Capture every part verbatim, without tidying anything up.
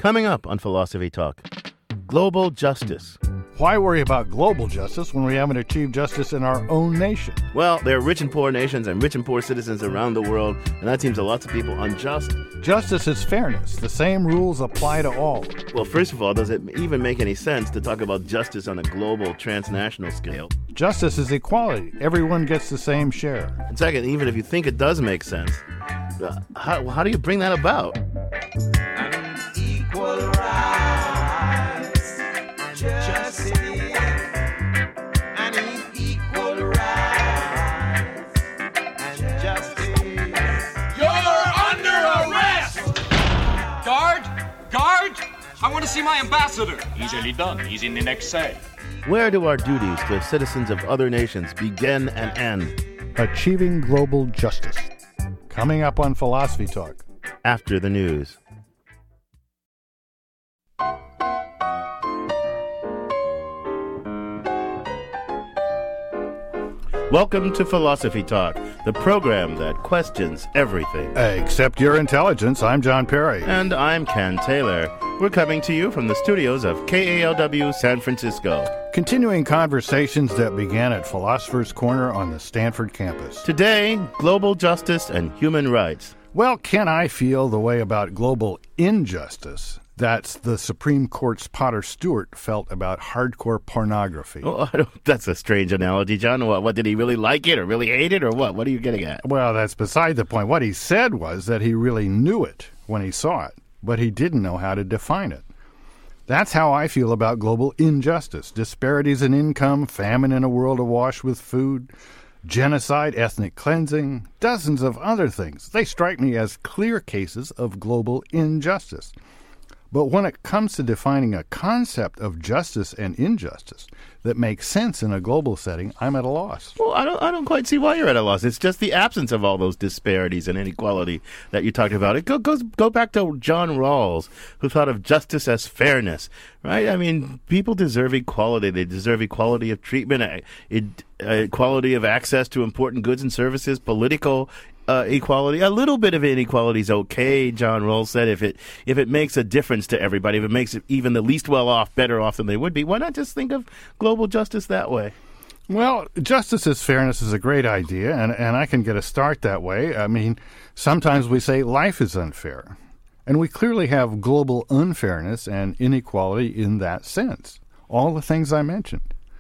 Coming up on Philosophy Talk, global justice. Why worry about global justice when we haven't achieved justice in our own nation? Well, there are rich and poor nations and rich and poor citizens around the world, and that seems to lots of people unjust. Justice is fairness. The same rules apply to all. Well, first of all, does it even make any sense to talk about justice on a global, transnational scale? Justice is equality. Everyone gets the same share. And second, even if you think it does make sense, uh, how, how do you bring that about? Equal rights, justice. I need equal rights and justice. You're under arrest! Guard! Guard! I want to see my ambassador. Easily done. He's in the next cell. Where do our duties to citizens of other nations begin and end? Achieving global justice. Coming up on Philosophy Talk. After the news. Welcome to Philosophy Talk, the program that questions everything. Except your intelligence. I'm John Perry. And I'm Ken Taylor. We're coming to you from the studios of K A L W San Francisco. Continuing conversations that began at Philosopher's Corner on the Stanford campus. Today, global justice and human rights. Well, Ken, I feel the way about global injustice that's the Supreme Court's Potter Stewart felt about hardcore pornography. Oh, I don't, that's a strange analogy, John. What, what, did he really like it or really hate it or what? What are you getting at? Well, that's beside the point. What he said was that he really knew it when he saw it, but he didn't know how to define it. That's how I feel about global injustice. Disparities in income, famine in a world awash with food, genocide, ethnic cleansing, dozens of other things. They strike me as clear cases of global injustice. But when it comes to defining a concept of justice and injustice that makes sense in a global setting, I'm at a loss. Well, I don't I don't quite see why you're at a loss. It's just the absence of all those disparities and inequality that you talked about. It go, goes go back to John Rawls, who thought of justice as fairness, right? I mean, people deserve equality. They deserve equality of treatment, equality of access to important goods and services, political Uh, equality. A little bit of inequality is okay, John Rawls said, if it if it makes a difference to everybody, if it makes it even the least well off better off than they would be. Why not just think of global justice that way? Well, justice as fairness is a great idea, and, and I can get a start that way. I mean, sometimes we say life is unfair, and we clearly have global unfairness and inequality in that sense. All the things I mentioned.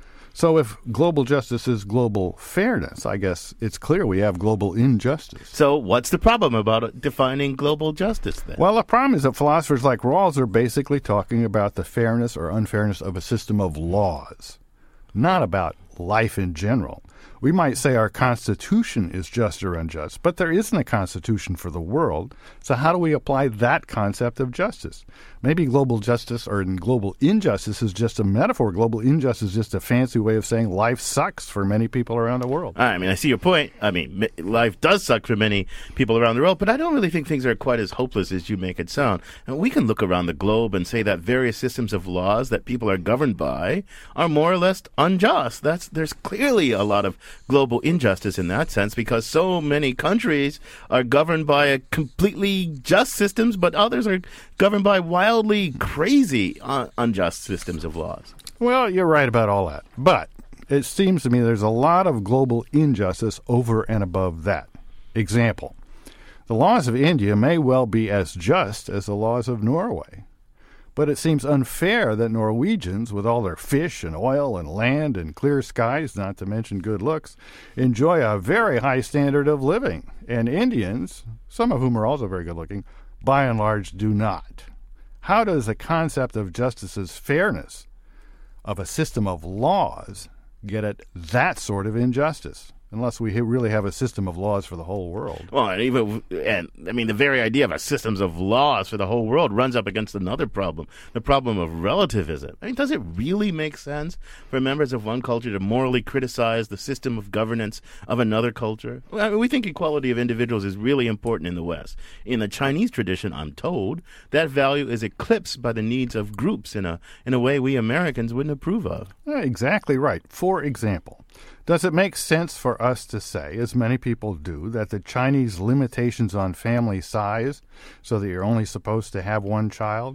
So if global justice is global fairness, I guess it's clear we have global injustice. So what's the problem about defining global justice then? Well, the problem is that philosophers like Rawls are basically talking about the fairness or unfairness of a system of laws, not about life in general. We might say our Constitution is just or unjust, but there isn't a Constitution for the world. So how do we apply that concept of justice? Maybe global justice or global injustice is just a metaphor. Global injustice is just a fancy way of saying life sucks for many people around the world. I mean, I see your point. I mean, life does suck for many people around the world, but I don't really think things are quite as hopeless as you make it sound. And we can look around the globe and say that various systems of laws that people are governed by are more or less unjust. That's there's clearly a lot of global injustice in that sense because so many countries are governed by a completely just systems, but others are governed by wildly crazy uh, unjust systems of laws. Well, you're right about all that. But it seems to me there's a lot of global injustice over and above that. Example, the laws of India may well be as just as the laws of Norway. But it seems unfair that Norwegians, with all their fish and oil and land and clear skies, not to mention good looks, enjoy a very high standard of living. And Indians, some of whom are also very good looking, by and large do not. How does the concept of justice as fairness of a system of laws get at that sort of injustice? Unless we really have a system of laws for the whole world. Well, and even, and I mean, the very idea of a systems of laws for the whole world runs up against another problem, the problem of relativism. I mean, does it really make sense for members of one culture to morally criticize the system of governance of another culture? Well, I mean, we think equality of individuals is really important in the West. In the Chinese tradition, I'm told, that value is eclipsed by the needs of groups in a in a way we Americans wouldn't approve of. Exactly right. For example, does it make sense for us to say, as many people do, that the Chinese limitations on family size, so that you're only supposed to have one child,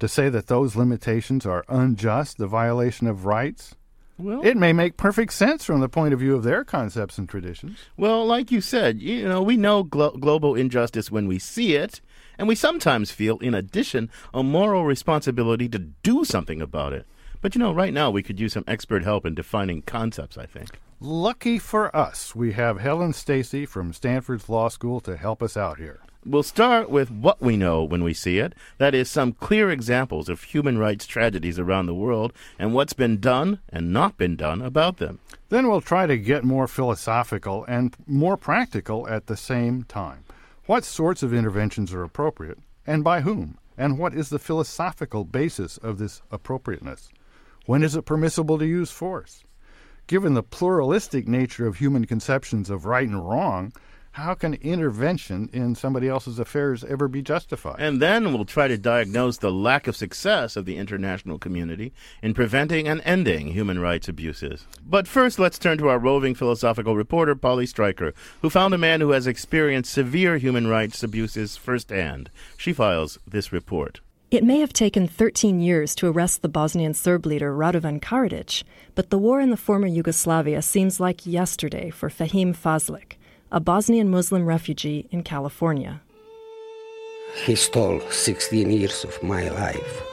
To say that those limitations are unjust, the violation of rights, Well, it may make perfect sense from the point of view of their concepts and traditions. well, like you said, you know, we know glo- global injustice when we see it, and we sometimes feel, in addition, a moral responsibility to do something about it. But, you know, right now we could use some expert help in defining concepts, I think. Lucky for us, we have Helen Stacy from Stanford's Law School to help us out here. We'll start with what we know when we see it. That is, some clear examples of human rights tragedies around the world and what's been done and not been done about them. Then we'll try to get more philosophical and more practical at the same time. What sorts of interventions are appropriate, and by whom? And what is the philosophical basis of this appropriateness? When is it permissible to use force? Given the pluralistic nature of human conceptions of right and wrong, how can intervention in somebody else's affairs ever be justified? And then we'll try to diagnose the lack of success of the international community in preventing and ending human rights abuses. But first, let's turn to our roving philosophical reporter, Polly Stryker, who found a man who has experienced severe human rights abuses firsthand. She files this report. It may have taken thirteen years to arrest the Bosnian Serb leader Radovan Karadzic, but the war in the former Yugoslavia seems like yesterday for Fahim Fazlić, a Bosnian Muslim refugee in California. He stole sixteen years of my life.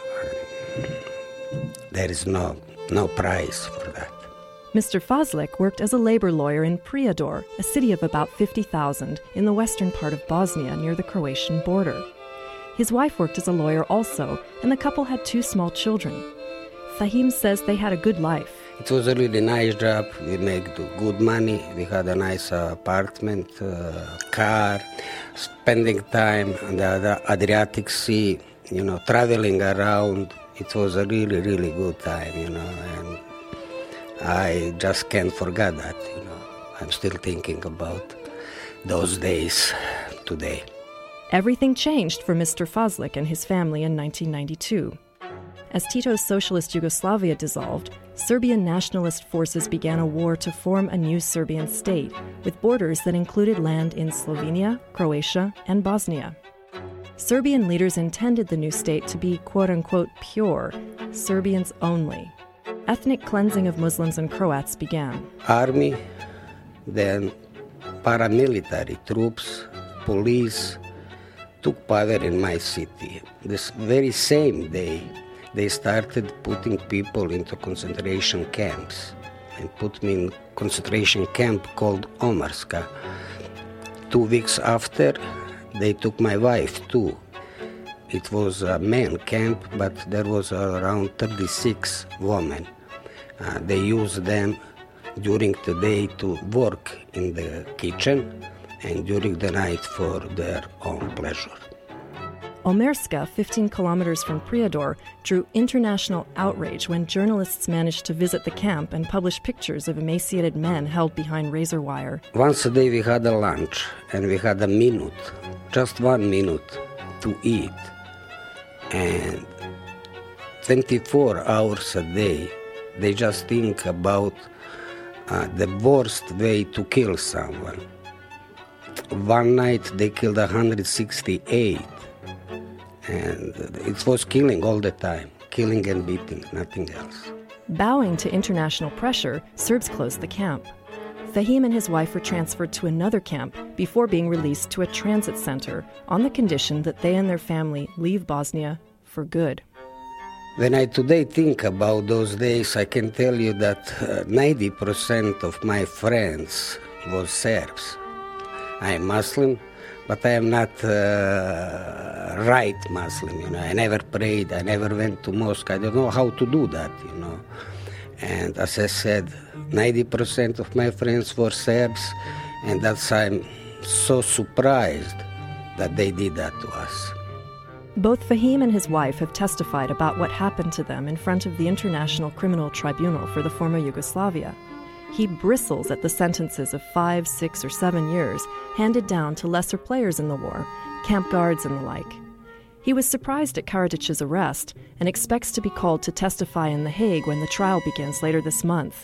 There is no, no price for that. Mister Fazlić worked as a labor lawyer in Prijedor, a city of about fifty thousand in the western part of Bosnia near the Croatian border. His wife worked as a lawyer also, and the couple had two small children. Fahim says they had a good life. It was a really nice job. We made good money. We had a nice uh, apartment, uh, car, spending time on the Adriatic Sea, you know, traveling around. It was a really, really good time, you know, and I just can't forget that, you know. I'm still thinking about those days today. Everything changed for Mister Fazlić and his family in nineteen ninety-two. As Tito's socialist Yugoslavia dissolved, Serbian nationalist forces began a war to form a new Serbian state, with borders that included land in Slovenia, Croatia, and Bosnia. Serbian leaders intended the new state to be quote-unquote pure, Serbians only. Ethnic cleansing of Muslims and Croats began. Army, then paramilitary troops, police, took power in my city. This very same day, they started putting people into concentration camps and put me in concentration camp called Omarska. Two weeks after, they took my wife too. It was a man camp, but there was around thirty-six women. Uh, they used them during the day to work in the kitchen and during the night for their own pleasure. Omerska, fifteen kilometers from Prijedor, drew international outrage when journalists managed to visit the camp and publish pictures of emaciated men held behind razor wire. Once a day we had a lunch and we had a minute, just one minute to eat. And twenty-four hours a day, they just think about uh, the worst way to kill someone. One night they killed one hundred sixty-eight. And it was killing all the time, killing and beating, nothing else. Bowing to international pressure, Serbs closed the camp. Fahim and his wife were transferred to another camp before being released to a transit center on the condition that they and their family leave Bosnia for good. When I today think about those days, I can tell you that uh, ninety percent of my friends was Serbs. I am Muslim, but I am not uh, right Muslim, you know. I never prayed, I never went to mosque. I don't know how to do that, you know. And as I said, ninety percent of my friends were Serbs, and that's I'm so surprised that they did that to us. Both Fahim and his wife have testified about what happened to them in front of the International Criminal Tribunal for the former Yugoslavia. He bristles at the sentences of five, six, or seven years handed down to lesser players in the war, camp guards and the like. He was surprised at Karadzic's arrest and expects to be called to testify in The Hague when the trial begins later this month.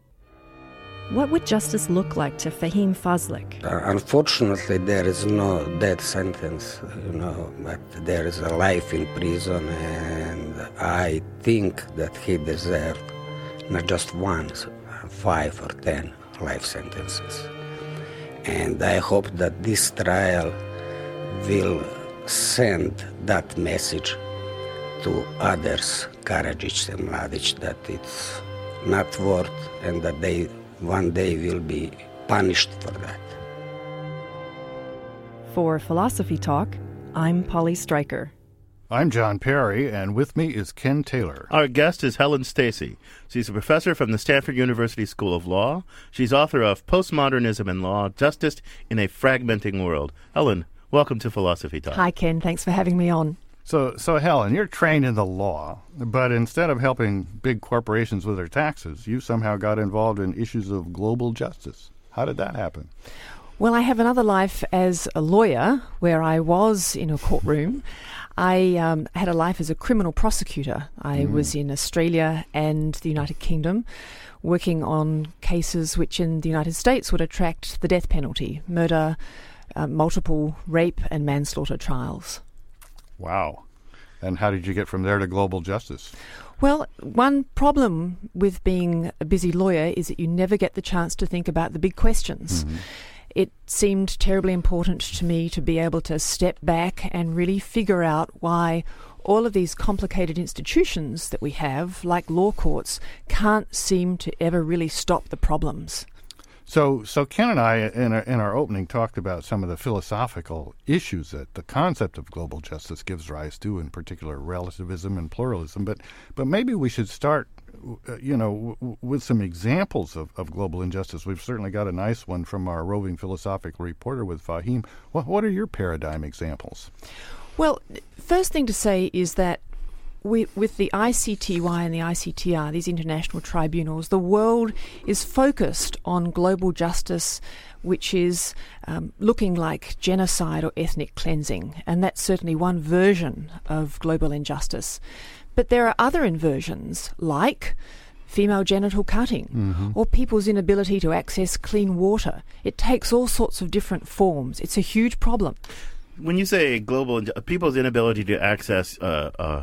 What would justice look like to Fahim Fazlić? Uh, unfortunately, there is no death sentence, you know, but there is a life in prison, and I think that he deserved not just one, five or ten life sentences. And I hope that this trial will send that message to others, Karadzic and Mladic, that it's not worth and that they one day will be punished for that. For Philosophy Talk, I'm Polly Stryker. I'm John Perry, and with me is Ken Taylor. Our guest is Helen Stacy. She's a professor from the Stanford University School of Law. She's author of Postmodernism and Law, Justice in a Fragmenting World. Helen, welcome to Philosophy Talk. Hi, Ken. Thanks for having me on. So, so Helen, you're trained in the law, but instead of helping big corporations with their taxes, you somehow got involved in issues of global justice. How did that happen? Well, I have another life as a lawyer where I was in a courtroom. I um, had a life as a criminal prosecutor. I mm. was in Australia and the United Kingdom working on cases which in the United States would attract the death penalty, murder, uh, multiple rape and manslaughter trials. Wow. And how did you get from there to global justice? Well, one problem with being a busy lawyer is that you never get the chance to think about the big questions. Mm-hmm. It seemed terribly important to me to be able to step back and really figure out why all of these complicated institutions that we have, like law courts, can't seem to ever really stop the problems. So, so Ken and I, in our, in our opening, talked about some of the philosophical issues that the concept of global justice gives rise to, in particular relativism and pluralism. But, but maybe we should start, uh, you know, w- with some examples of, of global injustice. We've certainly got a nice one from our roving philosophical reporter with Fahim. What, what are your paradigm examples? Well, first thing to say is that We, with the I C T Y and the I C T R, these international tribunals, the world is focused on global justice, which is um, looking like genocide or ethnic cleansing, and that's certainly one version of global injustice. But there are other inversions, like female genital cutting, mm-hmm. or people's inability to access clean water. It takes all sorts of different forms. It's a huge problem. When you say global, people's inability to access uh, uh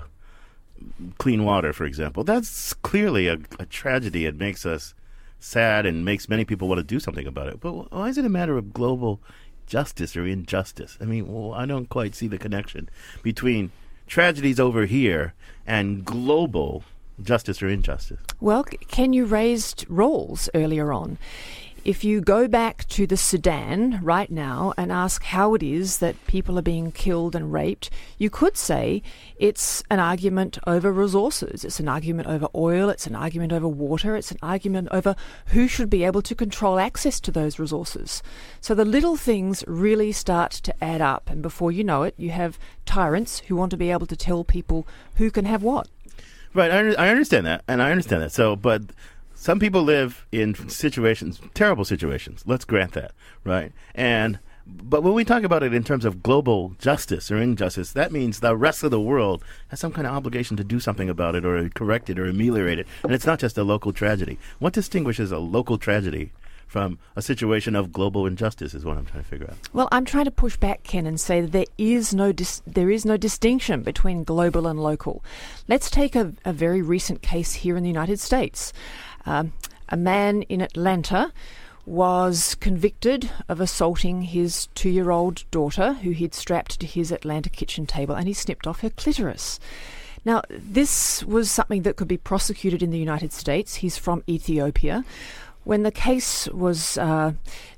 clean water, for example, that's clearly a, a tragedy. It makes us sad and makes many people want to do something about it. But why is it a matter of global justice or injustice? I mean, well, I don't quite see the connection between tragedies over here and global justice or injustice. Well, Ken, you raised roles earlier on. If you go back to the Sudan right now and ask how it is that people are being killed and raped, you could say it's an argument over resources, it's an argument over oil, it's an argument over water, it's an argument over who should be able to control access to those resources. So the little things really start to add up, and before you know it, you have tyrants who want to be able to tell people who can have what. Right, I, I understand that, and I understand that. So, but some people live in situations, terrible situations. Let's grant that, right? And but when we talk about it in terms of global justice or injustice, that means the rest of the world has some kind of obligation to do something about it or correct it or ameliorate it. And it's not just a local tragedy. What distinguishes a local tragedy from a situation of global injustice is what I'm trying to figure out. Well, I'm trying to push back, Ken, and say that there is no dis- there is no distinction between global and local. Let's take a, a very recent case here in the United States. Um, a man in Atlanta was convicted of assaulting his two-year-old daughter, who he'd strapped to his Atlanta kitchen table, and he snipped off her clitoris. Now, this was something that could be prosecuted in the United States. He's from Ethiopia. When the case was uh,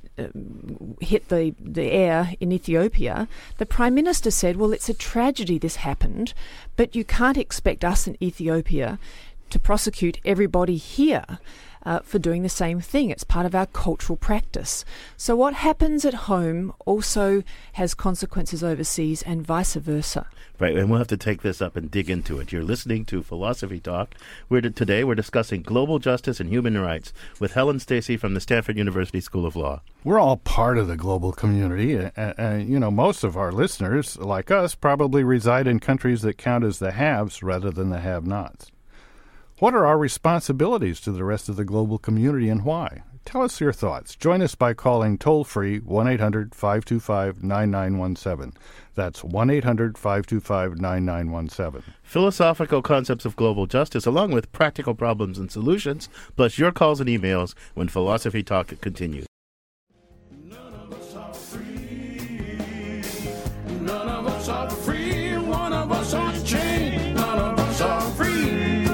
hit the, the air in Ethiopia, the Prime Minister said, well, it's a tragedy this happened, but you can't expect us in Ethiopia to prosecute everybody here uh, for doing the same thing. It's part of our cultural practice. So what happens at home also has consequences overseas and vice versa. Right, and we'll have to take this up and dig into it. You're listening to Philosophy Talk. We're to, today we're discussing global justice and human rights with Helen Stacy from the Stanford University School of Law. We're all part of the global community, and, and you know, most of our listeners, like us, probably reside in countries that count as the haves rather than the have-nots. What are our responsibilities to the rest of the global community and why? Tell us your thoughts. Join us by calling toll-free one eight hundred five two five nine nine one seven. That's one eight hundred five two five nine nine one seven. Philosophical concepts of global justice, along with practical problems and solutions, plus your calls and emails when Philosophy Talk continues. None of us are free. None of us are free. One of us are chained. None of us are free.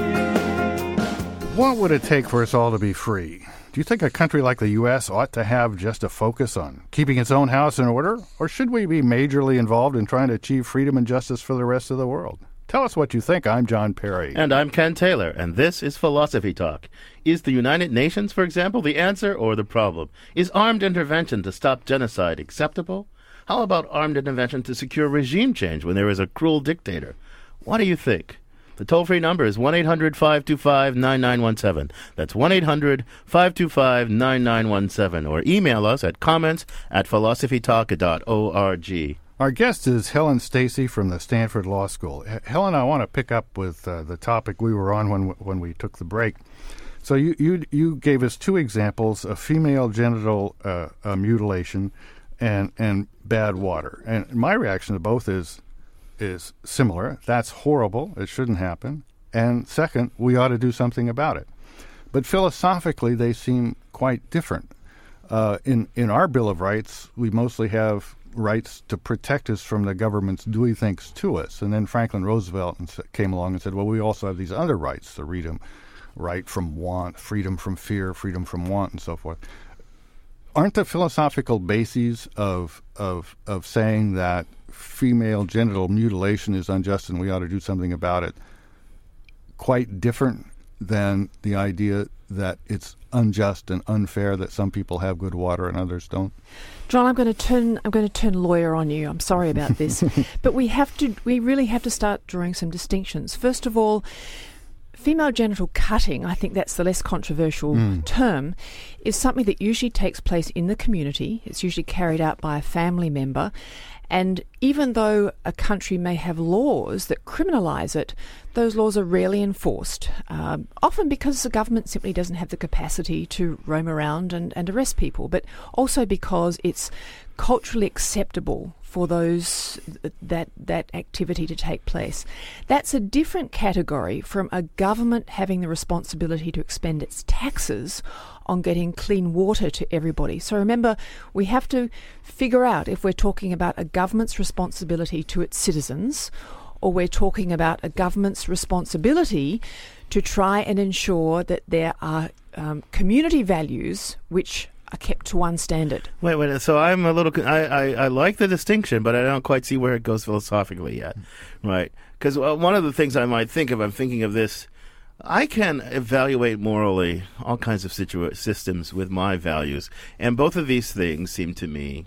What would it take for us all to be free? Do you think a country like the U S ought to have just a focus on keeping its own house in order? Or should we be majorly involved in trying to achieve freedom and justice for the rest of the world? Tell us what you think. I'm John Perry. And I'm Ken Taylor, and this is Philosophy Talk. Is the United Nations, for example, the answer or the problem? Is armed intervention to stop genocide acceptable? How about armed intervention to secure regime change when there is a cruel dictator? What do you think? The toll-free number is one eight hundred five two five nine nine one seven. That's one eight hundred five two five nine nine one seven. Or email us at comments at philosophy talk dot org. Our guest is Helen Stacy from the Stanford Law School. H- Helen, I want to pick up with uh, the topic we were on when when we took the break. So you you, you gave us two examples of female genital uh, uh, mutilation and, and bad water. And my reaction to both is... is similar. That's horrible. It shouldn't happen. And second, we ought to do something about it. But philosophically, they seem quite different. Uh, in, in our Bill of Rights, we mostly have rights to protect us from the government's doing things to us. And then Franklin Roosevelt came along and said, well, we also have these other rights, the freedom, right from want, freedom from fear, freedom from want, and so forth. Aren't the philosophical bases of of of saying that female genital mutilation is unjust and we ought to do something about it quite different than the idea that it's unjust and unfair that some people have good water and others don't? John, I'm going to turn I'm going to turn lawyer on you. I'm sorry about this. But we have to we really have to start drawing some distinctions. First of all, female genital cutting, I think that's the less controversial mm. term, is something that usually takes place in the community. It's usually carried out by a family member. And even though a country may have laws that criminalise it, those laws are rarely enforced, um, often because the government simply doesn't have the capacity to roam around and, and arrest people, but also because it's culturally acceptable for those that that activity to take place. That's a different category from a government having the responsibility to expend its taxes on getting clean water to everybody. So remember, we have to figure out if we're talking about a government's responsibility to its citizens, or we're talking about a government's responsibility to try and ensure that there are um, community values which are kept to one standard. Wait, wait. So I'm a little. I, I, I like the distinction, but I don't quite see where it goes philosophically yet, right? Because uh, one of the things I might think of, I'm thinking of this. I can evaluate morally all kinds of situa- systems with my values, and both of these things seem to me.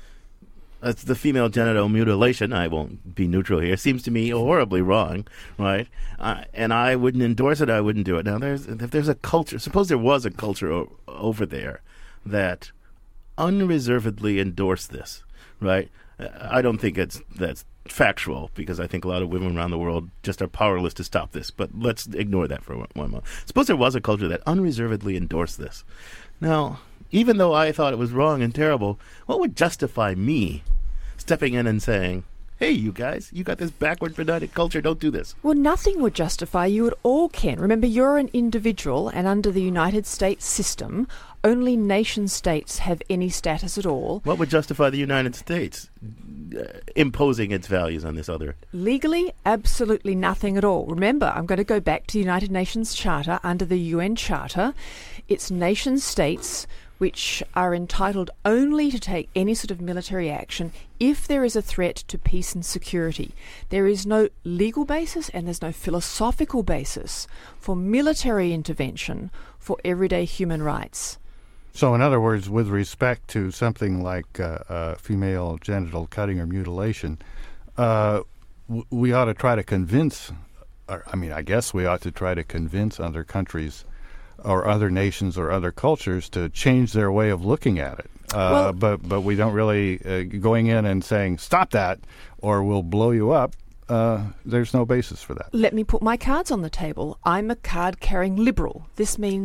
Uh, the female genital mutilation, I won't be neutral here, seems to me horribly wrong, right? Uh, and I wouldn't endorse it. I wouldn't do it. Now, there's if there's a culture. Suppose there was a culture o- over there that unreservedly endorsed this, right? I don't think it's that's factual, because I think a lot of women around the world just are powerless to stop this. But let's ignore that for one, one moment. Suppose there was a culture that unreservedly endorsed this. Now, even though I thought it was wrong and terrible, what would justify me stepping in and saying, hey, you guys, you got this backward benighted culture, don't do this? Well, nothing would justify you at all, Ken. Remember, you're an individual, and under the United States system, only nation states have any status at all. What would justify the United States uh, imposing its values on this other? Legally, absolutely nothing at all. Remember, I'm going to go back to the United Nations Charter. Under the U N Charter, it's nation states which are entitled only to take any sort of military action if there is a threat to peace and security. There is no legal basis and there's no philosophical basis for military intervention for everyday human rights. So, in other words, with respect to something like uh, uh, female genital cutting or mutilation, uh, w- we ought to try to convince, or, I mean, I guess we ought to try to convince other countries or other nations or other cultures to change their way of looking at it. Uh, well, but but we don't really, uh, going in and saying, stop that, or we'll blow you up, uh, there's no basis for that. Let me put my cards on the table. I'm a card-carrying liberal. This means that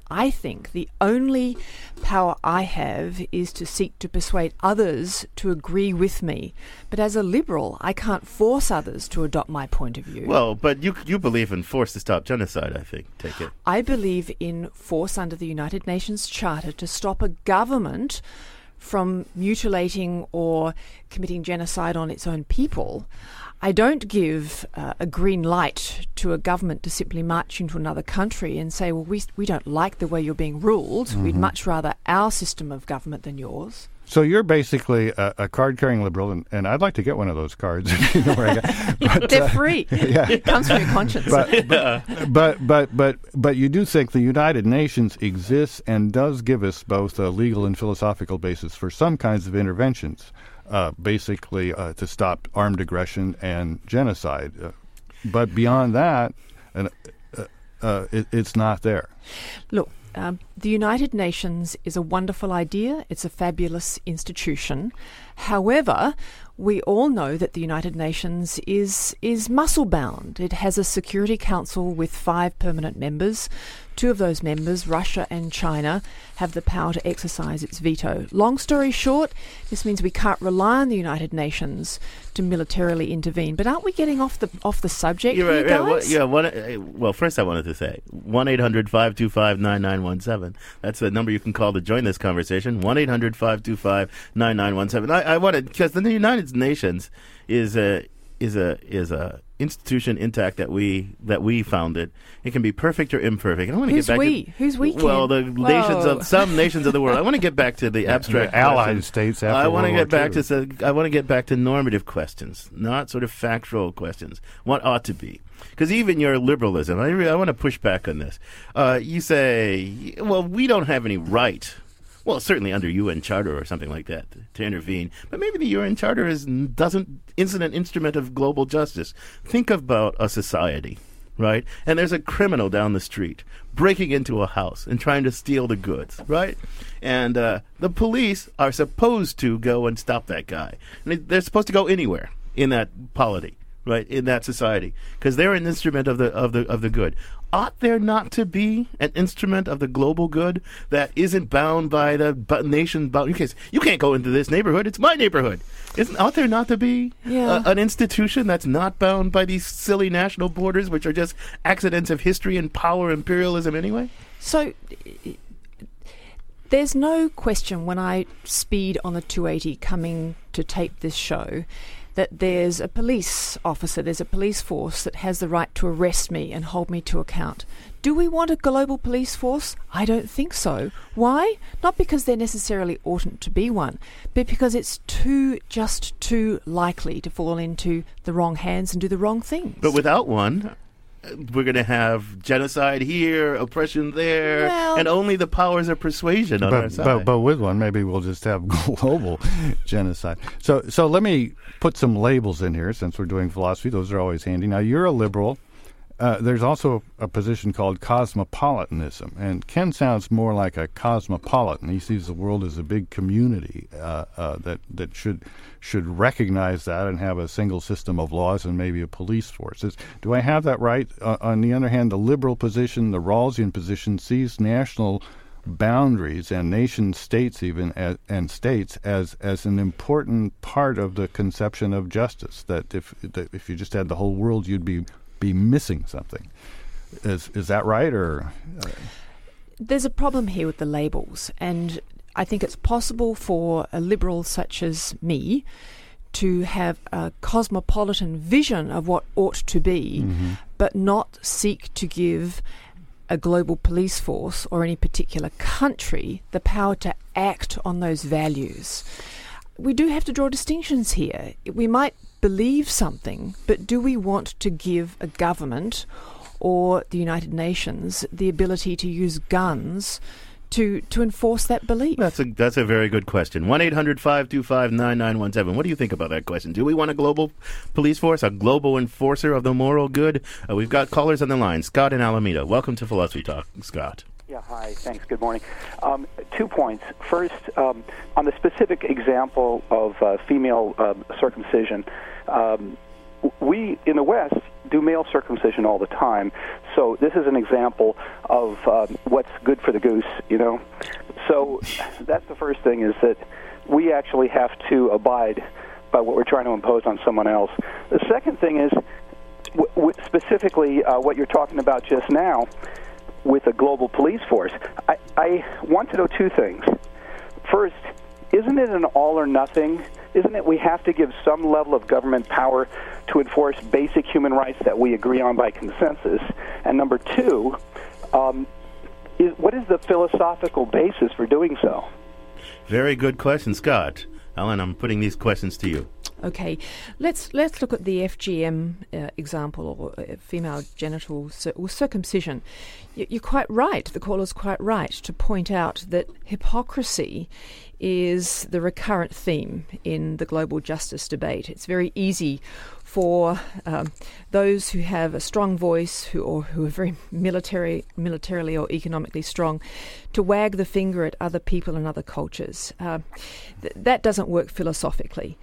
I think the only power I have is to seek to persuade others to agree with me. But as a liberal, I can't force others to adopt my point of view. Well, but you you believe in force to stop genocide, I think. Take it. I believe in force under the United Nations Charter to stop a government from mutilating or committing genocide on its own people. I don't give uh, a green light to a government to simply march into another country and say, well, we we don't like the way you're being ruled. Mm-hmm. We'd much rather our system of government than yours. So you're basically a, a card-carrying liberal, and, and I'd like to get one of those cards. If you know where I got. But, They're uh, free. yeah. It comes from your conscience. But, but, but but but but you do think the United Nations exists and does give us both a legal and philosophical basis for some kinds of interventions, uh, basically uh, to stop armed aggression and genocide. Uh, but beyond that, uh, uh, it, it's not there. Look, um, the United Nations is a wonderful idea. It's a fabulous institution. However, we all know that the United Nations is is muscle-bound. It has a Security Council with five permanent members. Two of those members, Russia and China, have the power to exercise its veto. Long story short, this means we can't rely on the United Nations to militarily intervene. But aren't we getting off the off the subject You're here, right. Yeah, well, guys? yeah, one, uh, well, first I wanted to say one eight hundred five two five nine nine one seven. That's the number you can call to join this conversation. one eight hundred five two five nine nine one seven. I, I wanted, because the United Nations is a is a is a institution intact that we that we founded. It can be perfect or imperfect. I want to Who's get back we? to Who's we, well, the Ken? nations Whoa. of some nations of the world. I want to get back to the abstract The Allied questions. States after I want to World get War back Two. to s- I want to get back to normative questions, not sort of factual questions. What ought to be? Because even your liberalism, I, re- I want to push back on this. Uh, you say, well, we don't have any right. Well, certainly under U N Charter or something like that to intervene. But maybe the U N Charter is doesn't isn't an instrument of global justice. Think about a society, right? And there's a criminal down the street breaking into a house and trying to steal the goods, right? And uh, the police are supposed to go and stop that guy. And they- they're supposed to go anywhere in that polity, right? In that society, because they're an instrument of the of the of the good. Ought there not to be an instrument of the global good that isn't bound by the bu- nation bound? Because you can't go into this neighborhood; it's my neighborhood. Isn't ought there not to be Yeah. a, an institution that's not bound by these silly national borders, which are just accidents of history and power imperialism anyway? So i- there's no question when I speed on the two eighty coming to tape this show that there's a police officer, there's a police force that has the right to arrest me and hold me to account. Do we want a global police force? I don't think so. Why? Not because there necessarily oughtn't to be one, but because it's too, just too likely to fall into the wrong hands and do the wrong things. But without one, uh, we're going to have genocide here, oppression there, Well- and only the powers of persuasion on our But, side. but but with one, maybe we'll just have global genocide. So so let me put some labels in here since we're doing philosophy. Those are always handy. Now you're a liberal. Uh, there's also a position called cosmopolitanism, and Ken sounds more like a cosmopolitan. He sees the world as a big community uh, uh, that that should should recognize that and have a single system of laws and maybe a police force. Is, do I have that right? Uh, on the other hand, the liberal position, the Rawlsian position, sees national boundaries and nation states even as, and states as as an important part of the conception of justice. That if that if you just had the whole world, you'd be be missing something. Is is that right? Or uh, There's a problem here with the labels, and I think it's possible for a liberal such as me to have a cosmopolitan vision of what ought to be, Mm-hmm. but not seek to give a global police force or any particular country the power to act on those values. We do have to draw distinctions here. We might believe something, but do we want to give a government or the United Nations the ability to use guns to to enforce that belief? That's a that's a very good question. one eight hundred five two five nine nine one seven. What do you think about that question? Do we want a global police force, a global enforcer of the moral good? Uh, we've got callers on the line. Scott in Alameda. Welcome to Philosophy Talk, Scott. Yeah, hi. Thanks. Good morning. Um, two points. First, um, on the specific example of uh, female um, circumcision, um, we in the West do male circumcision all the time. So this is an example of um, what's good for the goose, you know. So that's the first thing, is that we actually have to abide by what we're trying to impose on someone else. The second thing is, w- w- specifically uh, what you're talking about just now with a global police force. I, I want to know two things. First, isn't it an all or nothing? Isn't it we have to give some level of government power to enforce basic human rights that we agree on by consensus? And number two, um, is, what is the philosophical basis for doing so? Very good question, Scott. Ellen, I'm putting these questions to you. Okay, let's let's look at the F G M uh, example, or uh, female genital cir- or circumcision. Y- you're quite right. The caller's quite right to point out that hypocrisy is the recurrent theme in the global justice debate. It's very easy for um, those who have a strong voice, who or who are very military, militarily or economically strong, to wag the finger at other people and other cultures. Uh, th- that doesn't work philosophically.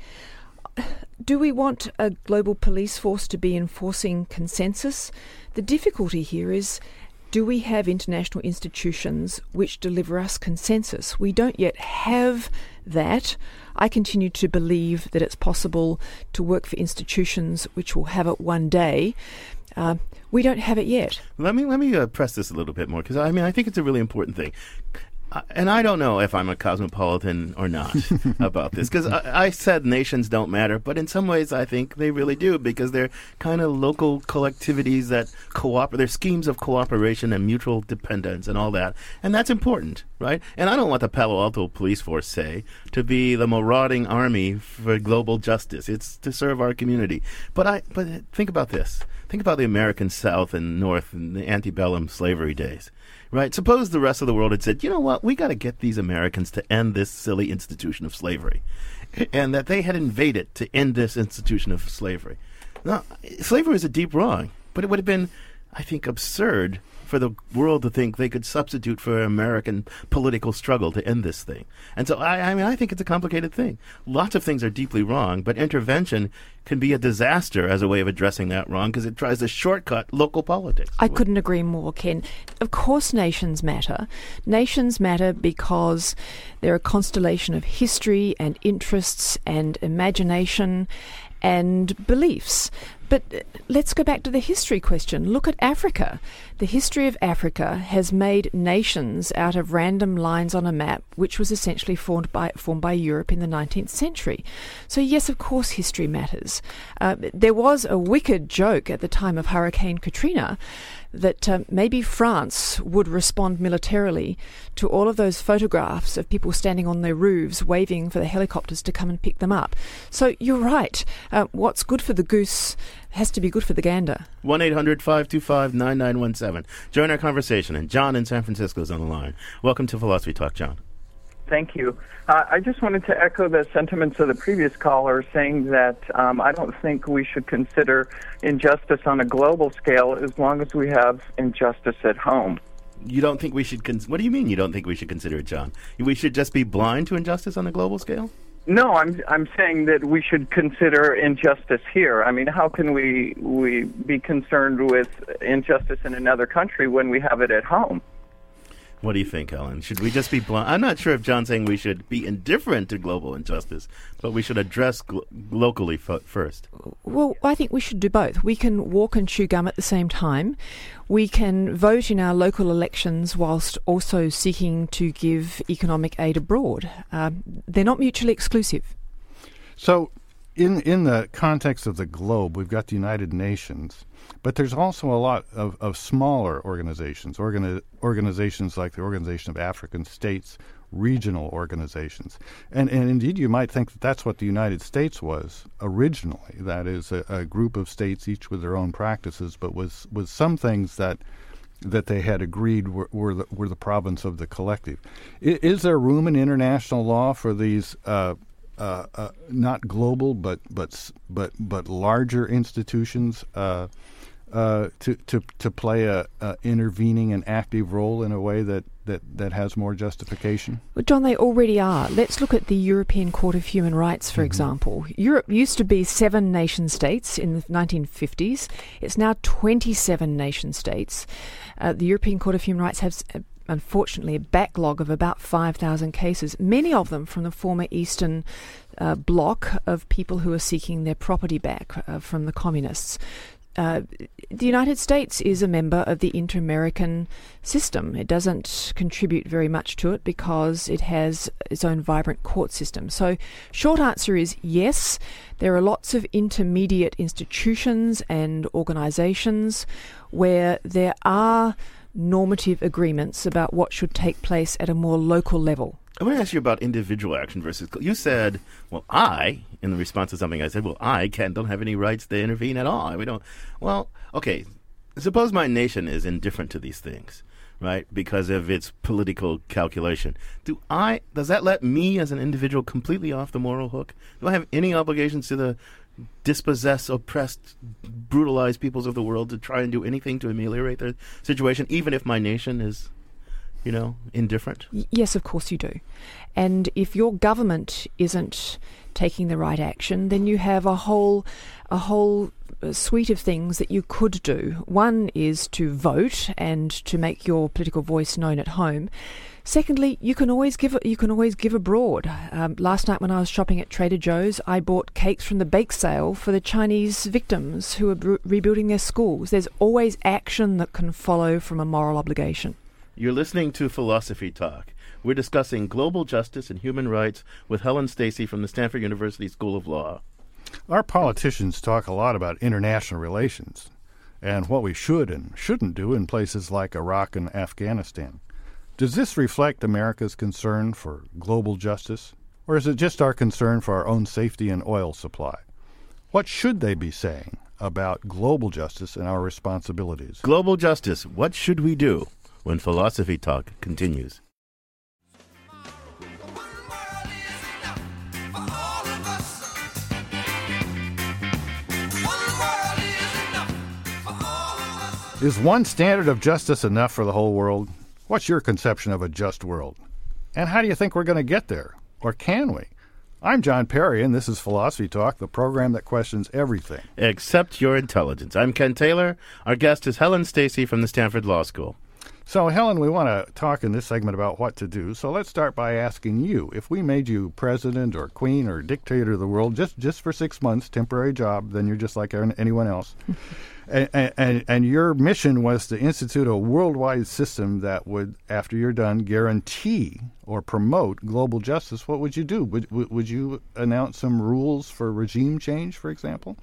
Do we want a global police force to be enforcing consensus? The difficulty here is, do we have international institutions which deliver us consensus? We don't yet have that. I continue to believe that it's possible to work for institutions which will have it one day. Uh, we don't have it yet. Let me let me uh, press this a little bit more, because I mean I think it's a really important thing. Uh, and I don't know if I'm a cosmopolitan or not about this, because I, I said nations don't matter, but in some ways I think they really do, because they're kind of local collectivities that cooperate. They're schemes of cooperation and mutual dependence and all that, and that's important, right? And I don't want the Palo Alto police force, say, to be the marauding army for global justice. It's to serve our community. But I but think about this. Think about the American South and North in the antebellum slavery days. Right. Suppose the rest of the world had said, you know what, we got to get these Americans to end this silly institution of slavery, and that they had invaded to end this institution of slavery. Now, slavery is a deep wrong, but it would have been, I think, absurd for the world to think they could substitute for an American political struggle to end this thing. And so, I, I mean, I think it's a complicated thing. Lots of things are deeply wrong, but intervention can be a disaster as a way of addressing that wrong, because it tries to shortcut local politics. I couldn't agree more, Ken. Of course nations matter. Nations matter because they're a constellation of history and interests and imagination and beliefs. But let's go back to the history question. Look at Africa. The history of Africa has made nations out of random lines on a map, which was essentially formed by formed by Europe in the nineteenth century. So yes, of course, history matters. Uh, there was a wicked joke at the time of Hurricane Katrina that uh, maybe France would respond militarily to all of those photographs of people standing on their roofs waving for the helicopters to come and pick them up. So you're right. Uh, what's good for the goose has to be good for the gander. one eight hundred five two five nine nine one seven. Join our conversation, and John in San Francisco is on the line. Welcome to Philosophy Talk, John. Thank you. Uh, I just wanted to echo the sentiments of the previous caller, saying that um, I don't think we should consider injustice on a global scale as long as we have injustice at home. You don't think we should... Con- what do you mean you don't think we should consider it, John? We should just be blind to injustice on a global scale? No, I'm I'm saying that we should consider injustice here. I mean, how can we we be concerned with injustice in another country when we have it at home? What do you think, Ellen? Should we just be blind? I'm not sure if John's saying we should be indifferent to global injustice, but we should address gl- locally f- first. Well, I think we should do both. We can walk and chew gum at the same time. We can vote in our local elections whilst also seeking to give economic aid abroad. Uh, they're not mutually exclusive. So in in the context of the globe, we've got the United Nations, but there's also a lot of, of smaller organizations, organi- organizations like the Organization of African States, regional organizations. And, and indeed, you might think that that's what the United States was originally. That is, a, a group of states, each with their own practices, but with, with some things that that they had agreed were, were, the, were the province of the collective. I, is there room in international law for these uh, uh, uh, not global but but but but larger institutions uh, uh, to, to to play a, a intervening and active role in a way that, that, that has more justification? Well, John, they already are. Let's look at the European Court of Human Rights, for mm-hmm. example. Europe used to be seven nation states in the nineteen fifties. It's now twenty-seven nation states. Uh, the European Court of Human Rights has, uh, unfortunately, a backlog of about five thousand cases, many of them from the former Eastern uh, bloc of people who are seeking their property back uh, from the communists. Uh, the United States is a member of the inter-American system. It doesn't contribute very much to it because it has its own vibrant court system. So, short answer is yes, there are lots of intermediate institutions and organisations where there are normative agreements about what should take place at a more local level. I want to ask you about individual action versus... You said, well, I, in response to something I said, well, I can't, don't have any rights to intervene at all. We don't... Well, okay, suppose my nation is indifferent to these things, right, because of its political calculation. Do I... Does that let me as an individual completely off the moral hook? Do I have any obligations to the dispossessed, oppressed, brutalized peoples of the world to try and do anything to ameliorate their situation, even if my nation is... you know, indifferent? Yes, of course you do. And if your government isn't taking the right action, then you have a whole a whole suite of things that you could do. One is to vote and to make your political voice known at home. Secondly, you can always give you can always give abroad. Um, last night when I was shopping at Trader Joe's, I bought cakes from the bake sale for the Chinese victims who are br- rebuilding their schools. There's always action that can follow from a moral obligation. You're listening to Philosophy Talk. We're discussing global justice and human rights with Helen Stacy from the Stanford University School of Law. Our politicians talk a lot about international relations and what we should and shouldn't do in places like Iraq and Afghanistan. Does this reflect America's concern for global justice, or is it just our concern for our own safety and oil supply? What should they be saying about global justice and our responsibilities? Global justice, what should we do? When Philosophy Talk continues. Is one standard of justice enough for the whole world? What's your conception of a just world? And how do you think we're going to get there? Or can we? I'm John Perry, and this is Philosophy Talk, the program that questions everything except your intelligence. I'm Ken Taylor. Our guest is Helen Stacy from the Stanford Law School. So, Helen, we want to talk in this segment about what to do. So let's start by asking you, if we made you president or queen or dictator of the world just, just for six months, temporary job, then you're just like anyone else. and, and, and your mission was to institute a worldwide system that would, after you're done, guarantee or promote global justice. What would you do? Would, would, would you announce some rules for regime change, for example?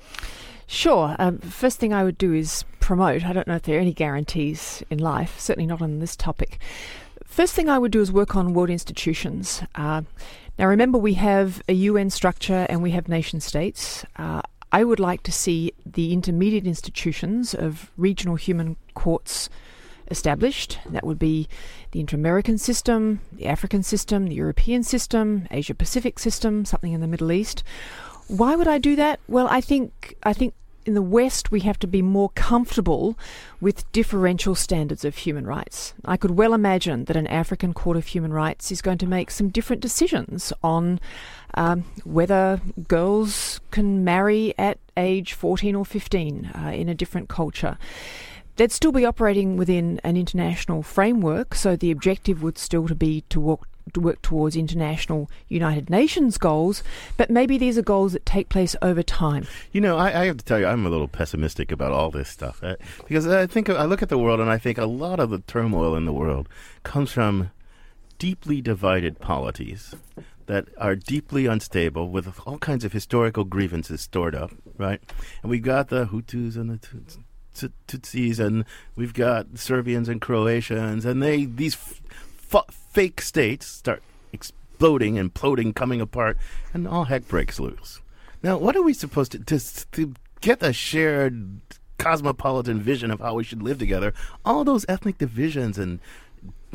Sure. Um, first thing I would do is promote. I don't know if there are any guarantees in life, certainly not on this topic. First thing I would do is work on world institutions. Uh, now, remember, we have a U N structure and we have nation states. Uh, I would like to see the intermediate institutions of regional human courts established. That would be the inter-American system, the African system, the European system, Asia-Pacific system, something in the Middle East. Why would I do that? Well, I think I think in the West we have to be more comfortable with differential standards of human rights. I could well imagine that an African Court of Human Rights is going to make some different decisions on um, whether girls can marry at age fourteen or fifteen uh, in a different culture. They'd still be operating within an international framework, so the objective would still to be to walk to work towards international United Nations goals, but maybe these are goals that take place over time. You know, I, I have to tell you, I'm a little pessimistic about all this stuff, uh, because I think I look at the world and I think a lot of the turmoil in the world comes from deeply divided polities that are deeply unstable with all kinds of historical grievances stored up, right? And we've got the Hutus and the Tuts- Tutsis, and we've got Serbians and Croatians, and they these f- fake states start exploding, imploding, coming apart, and all heck breaks loose. Now, what are we supposed to, to, to get a shared cosmopolitan vision of how we should live together? All those ethnic divisions and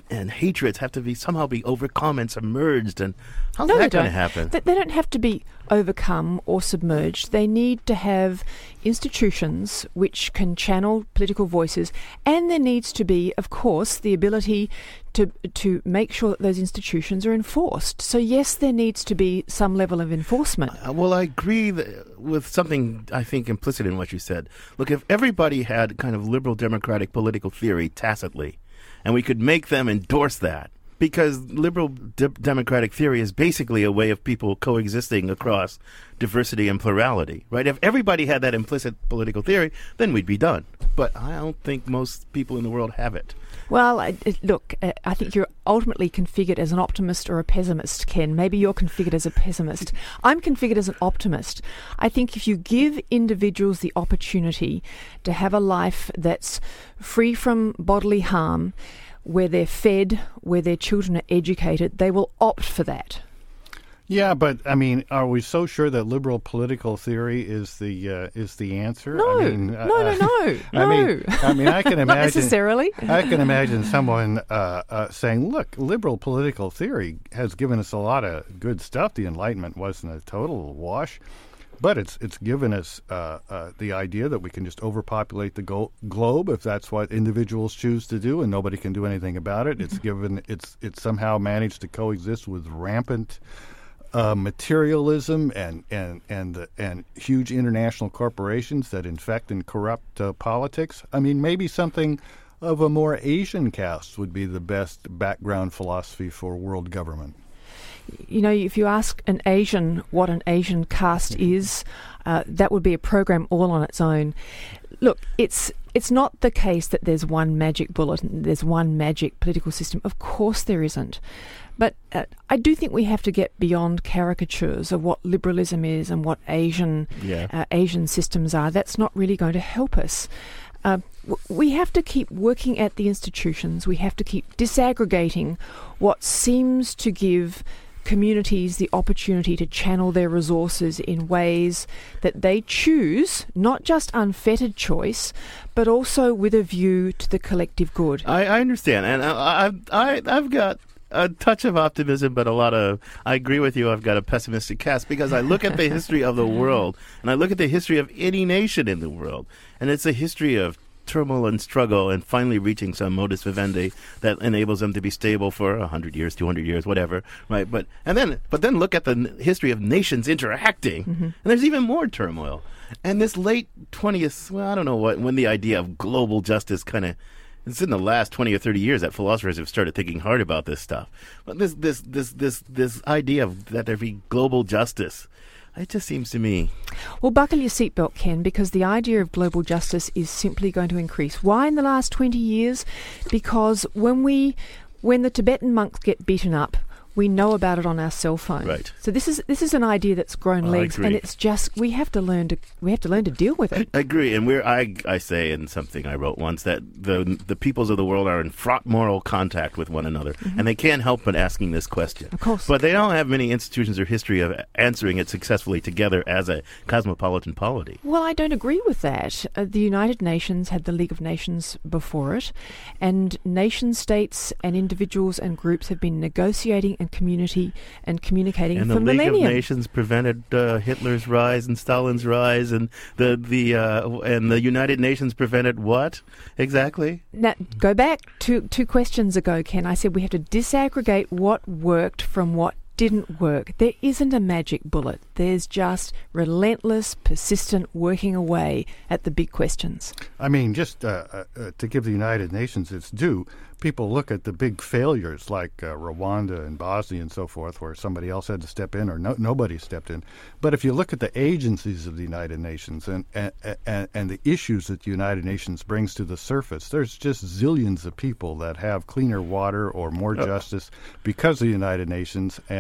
and hatreds have to be somehow be overcome and submerged. And how's No, that they going to don't. happen? They, they don't have to be overcome or submerged. They need to have institutions which can channel political voices, and there needs to be, of course, the ability to to make sure that those institutions are enforced. So yes, there needs to be some level of enforcement. Uh, well, I agree that with something I think implicit in what you said. Look, if everybody had kind of liberal democratic political theory tacitly, and we could make them endorse that, because liberal de- democratic theory is basically a way of people coexisting across diversity and plurality, right? If everybody had that implicit political theory, then we'd be done. But I don't think most people in the world have it. Well, I, I- look, uh, I think you're ultimately configured as an optimist or a pessimist, Ken. Maybe you're configured as a pessimist. I'm configured as an optimist. I think if you give individuals the opportunity to have a life that's free from bodily harm, where they're fed, where their children are educated, they will opt for that. Yeah, but I mean, are we so sure that liberal political theory is the uh, is the answer? No, I mean, no, no, no, I mean, no. I mean, I can Not imagine necessarily. I can imagine someone uh, uh, saying, "Look, liberal political theory has given us a lot of good stuff. The Enlightenment wasn't a total wash, but it's it's given us uh, uh, the idea that we can just overpopulate the go- globe if that's what individuals choose to do, and nobody can do anything about it. It's given it's it's somehow managed to coexist with rampant uh, materialism and and and the, and huge international corporations that infect and corrupt uh, politics. I mean, maybe something of a more Asian cast would be the best background philosophy for world government." You know, if you ask an Asian what an Asian caste is, uh, that would be a program all on its own. Look, it's it's not the case that there's one magic bullet and there's one magic political system. Of course there isn't. But uh, I do think we have to get beyond caricatures of what liberalism is and what Asian Yeah. uh, Asian systems are. That's not really going to help us. Uh, w- we have to keep working at the institutions. We have to keep disaggregating what seems to give communities the opportunity to channel their resources in ways that they choose, not just unfettered choice, but also with a view to the collective good. I, I understand, and I, I, I, I've got a touch of optimism, but a lot of, I agree with you, I've got a pessimistic cast, because I look at the history of the world, and I look at the history of any nation in the world, and it's a history of turmoil and struggle and finally reaching some modus vivendi that enables them to be stable for one hundred years, two hundred years, whatever, right? But and then but then look at the n- history of nations interacting, Mm-hmm. and there's even more turmoil. And this late twentieth, well, I don't know what, when the idea of global justice kind of, it's in the last twenty or thirty years that philosophers have started thinking hard about this stuff. But this this this this this idea of that there be global justice, it just seems to me. Well, buckle your seatbelt, Ken, because the idea of global justice is simply going to increase. Why in the last twenty years? Because when we, when the Tibetan monks get beaten up, we know about it on our cell phone. Right. So this is this is an idea that's grown I legs, agree. and it's just we have to learn to we have to learn to deal with it. I agree, and we're I I say in something I wrote once that the the peoples of the world are in fraught moral contact with one another, and they can't help but asking this question. Of course. But they don't have many institutions or history of answering it successfully together as a cosmopolitan polity. Well, I don't agree with that. Uh, the United Nations had the League of Nations before it, and nation states and individuals and groups have been negotiating and community and communicating And for the League millennium. of Nations prevented uh, Hitler's rise and Stalin's rise, and the the uh, and the United Nations prevented what exactly? Now, go back to two questions ago, Ken. I said we have to disaggregate what worked from what didn't work. There isn't a magic bullet. There's just relentless, persistent working away at the big questions. I mean, just uh, uh, uh, to give the United Nations its due, people look at the big failures like uh, Rwanda and Bosnia and so forth, where somebody else had to step in or no, nobody stepped in. But if you look at the agencies of the United Nations and, and, and, and the issues that the United Nations brings to the surface, there's just zillions of people that have cleaner water or more justice because of the United Nations. And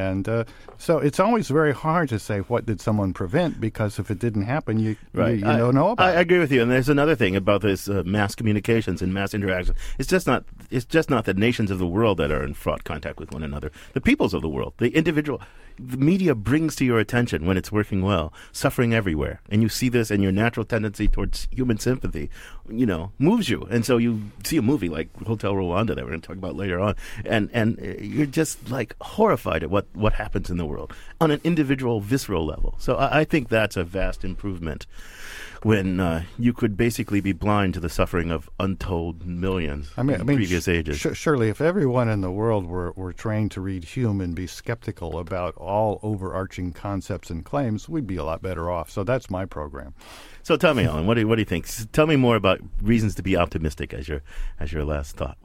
And uh, so it's always very hard to say what did someone prevent, because if it didn't happen, you Right. you, you I, don't know about I it. agree with you. And there's another thing about this uh, mass communications and mass interaction. It's just not. It's just not the nations of the world that are in fraught contact with one another. The peoples of the world, the individual. The media brings to your attention, when it's working well, suffering everywhere, and you see this, and your natural tendency towards human sympathy, you know, moves you. And so you see a movie like Hotel Rwanda that we're going to talk about later on, and and uh, you're just like horrified at what what happens in the world on an individual, visceral level. So I, I think that's a vast improvement, when uh, you could basically be blind to the suffering of untold millions I mean, in I mean, previous sh- ages. sh- surely, if everyone in the world were, were trained to read Hume and be skeptical about all overarching concepts and claims, we'd be a lot better off. So that's my program. So tell me, Alan, what do you, what do you think? S- Tell me more about reasons to be optimistic as your as your last thought.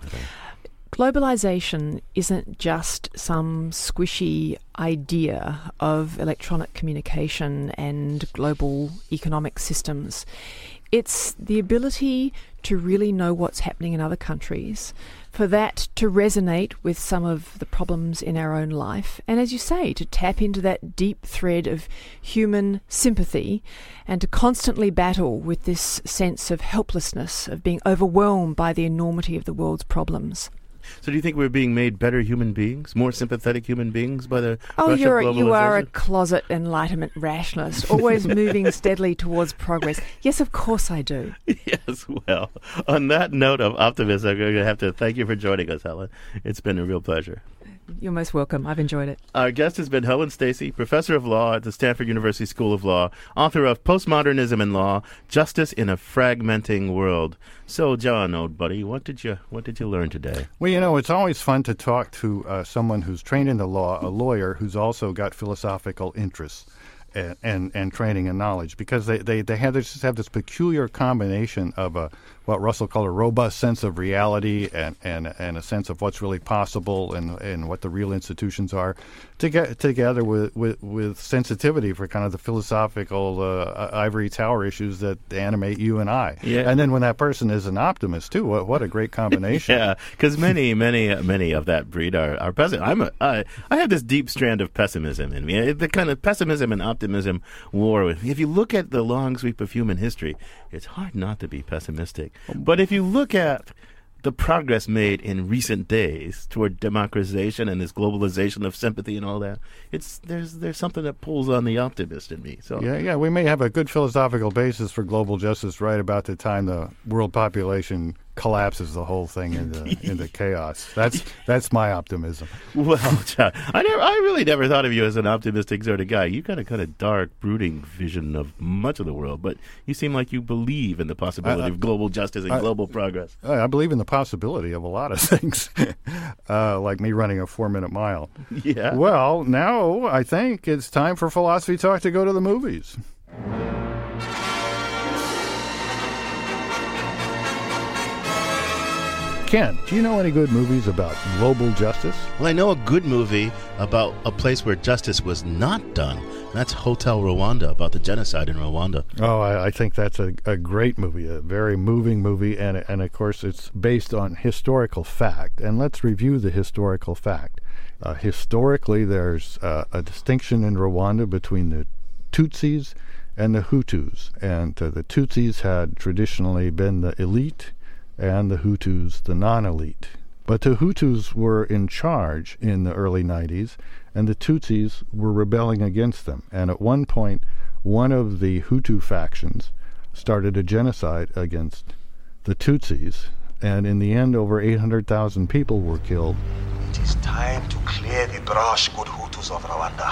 Globalization isn't just some squishy idea of electronic communication and global economic systems. It's the ability to really know what's happening in other countries, for that to resonate with some of the problems in our own life, and as you say, to tap into that deep thread of human sympathy and to constantly battle with this sense of helplessness, of being overwhelmed by the enormity of the world's problems. So do you think we're being made better human beings, more sympathetic human beings by the Oh, rush of you're a, you are a globalization? closet Enlightenment rationalist, always moving steadily towards progress. Yes, of course I do. Yes, well, on that note of optimism, I'm going to have to thank you for joining us, Helen. It's been a real pleasure. You're most welcome. I've enjoyed it. Our guest has been Helen Stacy, professor of law at the Stanford University School of Law, author of Postmodernism in Law: Justice in a Fragmenting World. So, John, old buddy, what did you what did you learn today? Well, you know, it's always fun to talk to uh, someone who's trained in the law, a lawyer who's also got philosophical interests and, and, and training and knowledge, because they, they, they have, they just have this peculiar combination of a, what Russell called a robust sense of reality and, and, and a sense of what's really possible and, and what the real institutions are, to get together with, with, with sensitivity for kind of the philosophical uh, ivory tower issues that animate you and I. Yeah. And then when that person is an optimist, too, what, what a great combination. Yeah, because many, many, many of that breed are, are pessim- I'm a, I, I have this deep strand of pessimism in me. The kind of pessimism and optimism war with me. If you look at the long sweep of human history, it's hard not to be pessimistic. But if you look at the progress made in recent days toward democratization and this globalization of sympathy and all that, it's there's there's something that pulls on the optimist in me. So Yeah, yeah, we may have a good philosophical basis for global justice right about the time the world population collapses the whole thing into, into chaos. That's that's my optimism. Well, John, I never, I really never thought of you as an optimistic sort of guy. You got a kind of dark, brooding vision of much of the world, but you seem like you believe in the possibility I- I- of global justice and I- global progress. I I believe in the possibility of a lot of things, uh, like me running a four-minute mile. Yeah. Well, now I think it's time for Philosophy Talk to go to the movies. Ken, do you know any good movies about global justice? Well, I know a good movie about a place where justice was not done. And that's Hotel Rwanda, about the genocide in Rwanda. Oh, I, I think that's a, a great movie, a very moving movie, and and of course it's based on historical fact. And let's review the historical fact. Uh, historically, there's uh, a distinction in Rwanda between the Tutsis and the Hutus, and uh, the Tutsis had traditionally been the elite, and the Hutus the non-elite. But the Hutus were in charge in the early nineties, and the Tutsis were rebelling against them. And at one point, one of the Hutu factions started a genocide against the Tutsis, and in the end, over eight hundred thousand people were killed. It is time to clear the brush, good Hutus of Rwanda.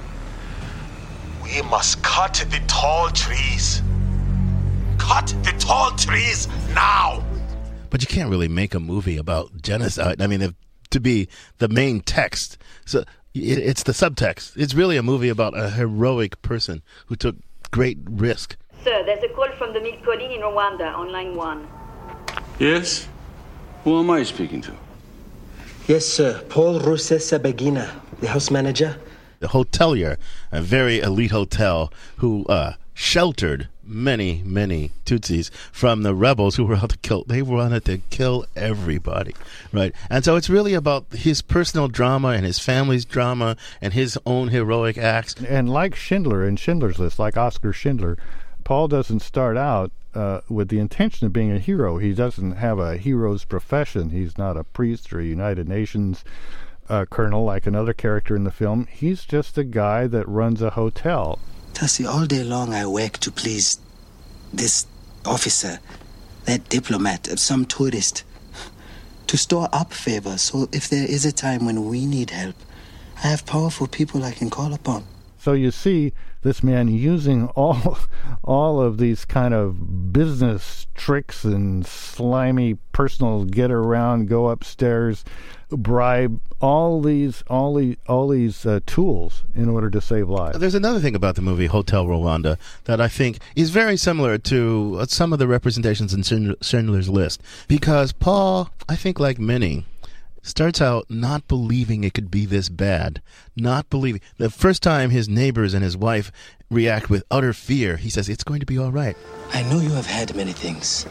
We must cut the tall trees. Cut the tall trees now! But you can't really make a movie about genocide. I mean, if, to be the main text. So it, it's the subtext. It's really a movie about a heroic person who took great risk. Sir, there's a call from the Mille Collines in Rwanda on line one. Yes? Who am I speaking to? Yes, sir. Paul Rusesabagina, the house manager. The hotelier, a very elite hotel, who uh, sheltered many, many Tutsis from the rebels who were out to kill. They wanted to kill everybody, right? And so it's really about his personal drama and his family's drama and his own heroic acts. And like Schindler in Schindler's List, like Oskar Schindler, Paul doesn't start out uh, with the intention of being a hero. He doesn't have a hero's profession. He's not a priest or a United Nations uh, colonel like another character in the film. He's just a guy that runs a hotel. Tassi, all day long I work to please this officer, that diplomat, some tourist, to store up favors. So if there is a time when we need help, I have powerful people I can call upon. So you see this man using all all of these kind of business tricks and slimy personal get around, go upstairs, bribe, all these all these all these uh, tools in order to save lives. There's another thing about the movie Hotel Rwanda that I think is very similar to uh, some of the representations in Schindler's List, because Paul, I think like many, starts out not believing it could be this bad. Not believing. The first time his neighbors and his wife react with utter fear, he says, it's going to be all right. I know you have had many things.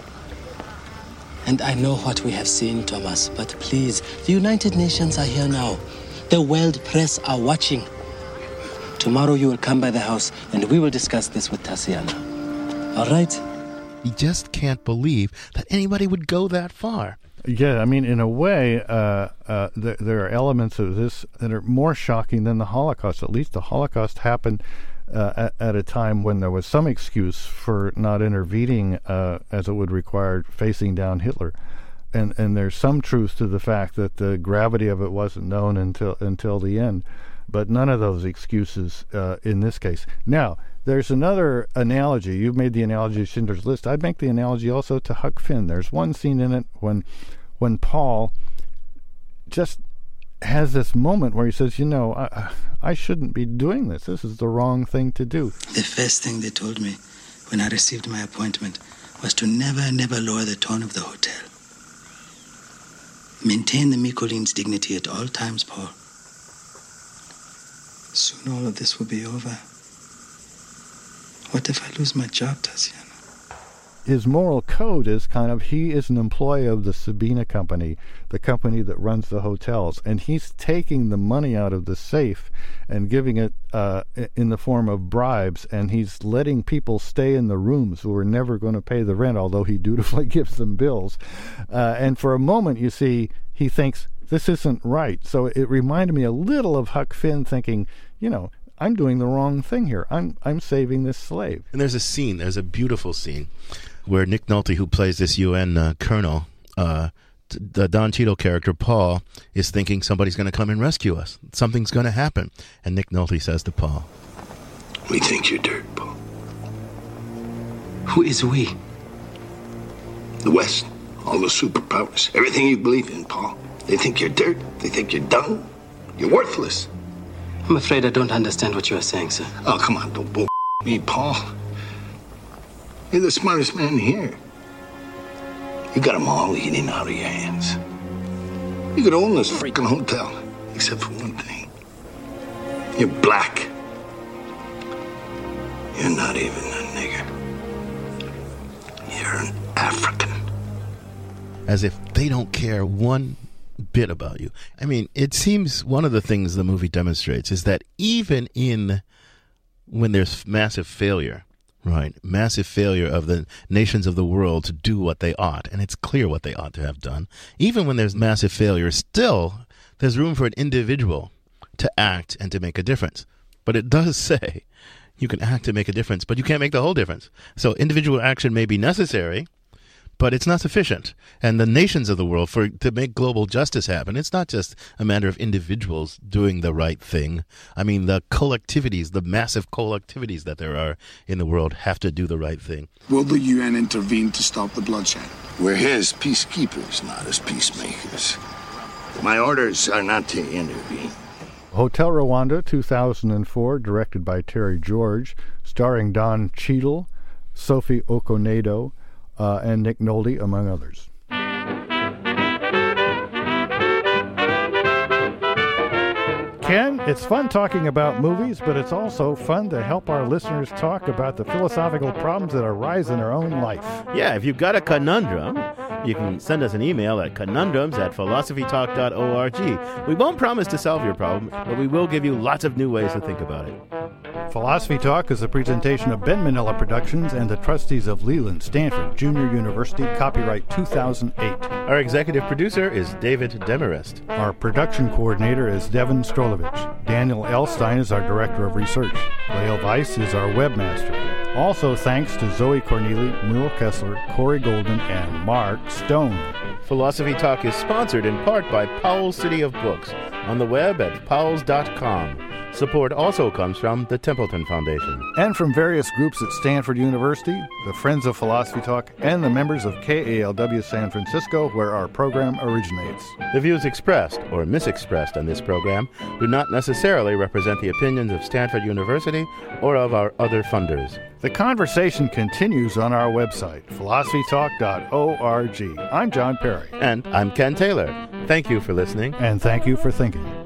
And I know what we have seen, Thomas. But please, the United Nations are here now. The world press are watching. Tomorrow you will come by the house and we will discuss this with Tatiana. All right? He just can't believe that anybody would go that far. Yeah, I mean, in a way, uh, uh, th- there are elements of this that are more shocking than the Holocaust. At least the Holocaust happened uh, at, at a time when there was some excuse for not intervening uh, as it would require facing down Hitler. And and there's some truth to the fact that the gravity of it wasn't known until until the end. But none of those excuses uh, in this case. Now, there's another analogy. You've made the analogy of Schindler's List. I'd make the analogy also to Huck Finn. There's one scene in it when when Paul just has this moment where he says, you know, I, I shouldn't be doing this. This is the wrong thing to do. The first thing they told me when I received my appointment was to never, never lower the tone of the hotel. Maintain the Mikolin's dignity at all times, Paul. Soon all of this will be over. What if I lose my job, Tatiana? His moral code is kind of, he is an employee of the Sabina company, the company that runs the hotels, and he's taking the money out of the safe and giving it uh, in the form of bribes, and he's letting people stay in the rooms who are never going to pay the rent, although he dutifully gives them bills. Uh, and for a moment, you see, he thinks, this isn't right. So it reminded me a little of Huck Finn thinking, you know, I'm doing the wrong thing here. I'm I'm saving this slave. And there's a scene, there's a beautiful scene, where Nick Nolte, who plays this U N uh, colonel, uh, t- the Don Cheadle character, Paul, is thinking somebody's going to come and rescue us. Something's going to happen. And Nick Nolte says to Paul, We think you're dirt, Paul. Who is we? The West, all the superpowers, everything you believe in, Paul. They think you're dirt. They think you're dung. You're worthless. I'm afraid I don't understand what you are saying, sir. Oh, come on, don't bull me, Paul. You're the smartest man here. You got them all eating out of your hands. You could own this freaking hotel, except for one thing. You're black. You're not even a nigger. You're an African. As if they don't care one bit about you. I mean, it seems one of the things the movie demonstrates is that even in when there's massive failure, right, massive failure of the nations of the world to do what they ought, and it's clear what they ought to have done, even when there's massive failure, still there's room for an individual to act and to make a difference. But it does say you can act to make a difference, but you can't make the whole difference. So individual action may be necessary, but it's not sufficient. And the nations of the world, for to make global justice happen, it's not just a matter of individuals doing the right thing. I mean, the collectivities, the massive collectivities that there are in the world have to do the right thing. Will the U N intervene to stop the bloodshed? We're his peacekeepers, not his peacemakers. My orders are not to intervene. Hotel Rwanda, two thousand four, directed by Terry George, starring Don Cheadle, Sophie Okonedo, Uh, and Nick Nolte, among others. Ken, it's fun talking about movies, but it's also fun to help our listeners talk about the philosophical problems that arise in their own life. Yeah, if you've got a conundrum, you can send us an email at conundrums at philosophy talk dot org. We won't promise to solve your problem, but we will give you lots of new ways to think about it. Philosophy Talk is a presentation of Ben Manila Productions and the trustees of Leland Stanford Junior University, copyright two thousand eight. Our executive producer is David Demarest. Our production coordinator is Devin Strolovich. Daniel Elstein is our director of research. Leo Weiss is our webmaster. Also thanks to Zoe Corneli, Muriel Kessler, Corey Golden, and Mark Stone. Philosophy Talk is sponsored in part by Powell City of Books on the web at powells dot com. Support also comes from the Templeton Foundation. And from various groups at Stanford University, the Friends of Philosophy Talk, and the members of K A L W San Francisco, where our program originates. The views expressed or misexpressed on this program do not necessarily represent the opinions of Stanford University or of our other funders. The conversation continues on our website, philosophy talk dot org. I'm John Perry. And I'm Ken Taylor. Thank you for listening. And thank you for thinking.